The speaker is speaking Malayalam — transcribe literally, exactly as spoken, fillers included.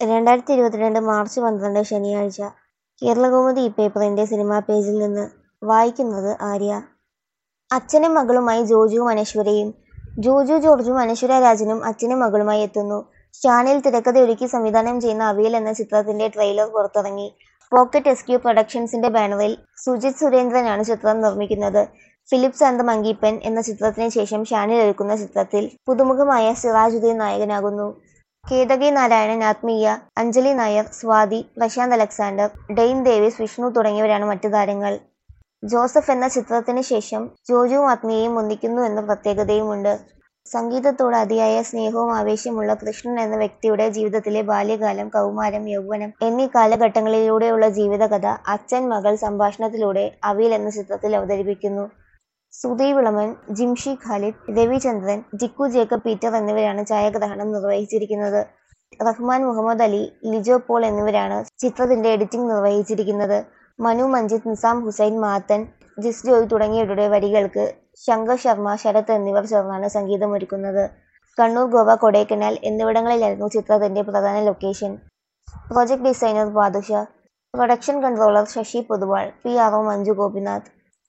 രണ്ടായിരത്തി ഇരുപത്തിരണ്ട് മാർച്ച് പന്ത്രണ്ട് ശനിയാഴ്ച. കേരളകൗമുദി ഇപ്പേപ്പറിന്റെ സിനിമാ പേജിൽ നിന്ന് വായിക്കുന്നത് ആര്യ. അച്ഛനും മകളുമായി ജോജുവും അനശ്വരയും. ജോജു ജോർജും അനശ്വര രാജനും അച്ഛനും മകളുമായി എത്തുന്നു. ഷാനിൽ തിരക്കഥയൊരുക്കി സംവിധാനം ചെയ്യുന്ന അവിയൽ എന്ന ചിത്രത്തിന്റെ ട്രെയിലർ പുറത്തിറങ്ങി. പോക്കറ്റ് എസ് ക്യൂ പ്രൊഡക്ഷൻസിന്റെ ബാനറിൽ സുജിത് സുരേന്ദ്രനാണ് ചിത്രം നിർമ്മിക്കുന്നത്. ഫിലിപ്സ് ആൻഡ് ദ മങ്കീപ്പൻ എന്ന ചിത്രത്തിന് ശേഷം ഷാനിൽ ഒരുക്കുന്ന ചിത്രത്തിൽ പുതുമുഖമായ Sirajuddin നായകനാകുന്നു. Ketaki Narayanan, Athmiya, Anjali Nair, Swathi, Prashanth Alexander, Dain Davis, Vishnu തുടങ്ങിയവരാണ് മറ്റു താരങ്ങൾ. ജോസഫ് എന്ന ചിത്രത്തിന് ശേഷം ജോജുവും ആത്മീയയും ഒന്നിക്കുന്നു എന്ന പ്രത്യേകതയുമുണ്ട്. സംഗീതത്തോട് അതിയായ സ്നേഹവും ആവേശമുള്ള കൃഷ്ണൻ എന്ന വ്യക്തിയുടെ ജീവിതത്തിലെ ബാല്യകാലം, കൗമാരം, യൗവനം എന്നീ കാലഘട്ടങ്ങളിലൂടെയുള്ള ജീവിതകഥ അച്ഛൻ മകൾ സംഭാഷണത്തിലൂടെ അവിയൽ എന്ന ചിത്രത്തിൽ അവതരിപ്പിക്കുന്നു. സുധീർ ഇളമൻ, ജിംഷി ഖാലിദ്, രവിചന്ദ്രൻ, ജിക്കു ജേക്കബ് പീറ്റർ എന്നിവരാണ് ഛായാഗ്രഹണം നിർവഹിച്ചിരിക്കുന്നത്. റഹ്മാൻ മുഹമ്മദ് അലി, ലിജോ പോൾ എന്നിവരാണ് ചിത്രത്തിന്റെ എഡിറ്റിംഗ് നിർവഹിച്ചിരിക്കുന്നത്. മനു മഞ്ജിത്ത്, നിസാം ഹുസൈൻ, മാത്തൻ, ജിസ് ജോയ് തുടങ്ങിയവരുടെ വരികൾക്ക് ശങ്കർ ശർമ്മ, ശരത് എന്നിവർ ചേർന്നാണ് സംഗീതമൊരുക്കുന്നത്. കണ്ണൂർ, ഗോവ, കൊടൈക്കനാൽ എന്നിവിടങ്ങളിലായിരുന്നു ചിത്രത്തിന്റെ പ്രധാന location. Project designer Badusha, production controller Shashi Poduval, P R O Manju Gopinath.